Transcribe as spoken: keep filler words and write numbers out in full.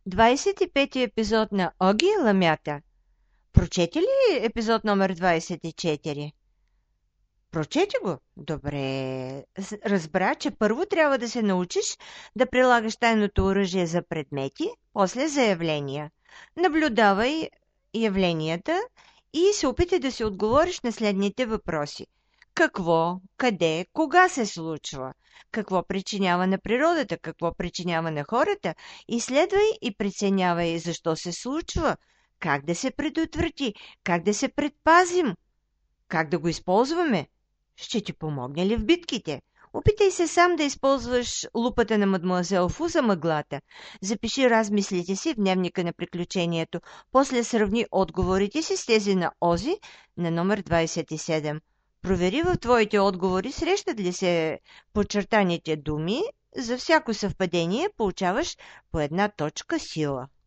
двадесет и пети епизод на Оги и Ламята. Прочети ли епизод номер двадесет и четири? Прочети го? Добре. С- Разбра, че първо трябва да се научиш да прилагаш тайното оръжие за предмети, после за явления. Наблюдавай явленията и се опитай да си отговориш на следните въпроси. Какво, къде, кога се случва? Какво причинява на природата, какво причинява на хората? Изследвай и преценявай защо се случва, как да се предотврати, как да се предпазим, как да го използваме. Ще ти помогне ли в битките? Опитай се сам да използваш лупата на мадмуазел Фу за мъглата. Запиши размислите си в дневника на приключението. После сравни отговорите си с тези на Ози на номер двадесет и седем. Провери в твоите отговори срещат ли се подчертаните думи. За всяко съвпадение получаваш по една точка сила.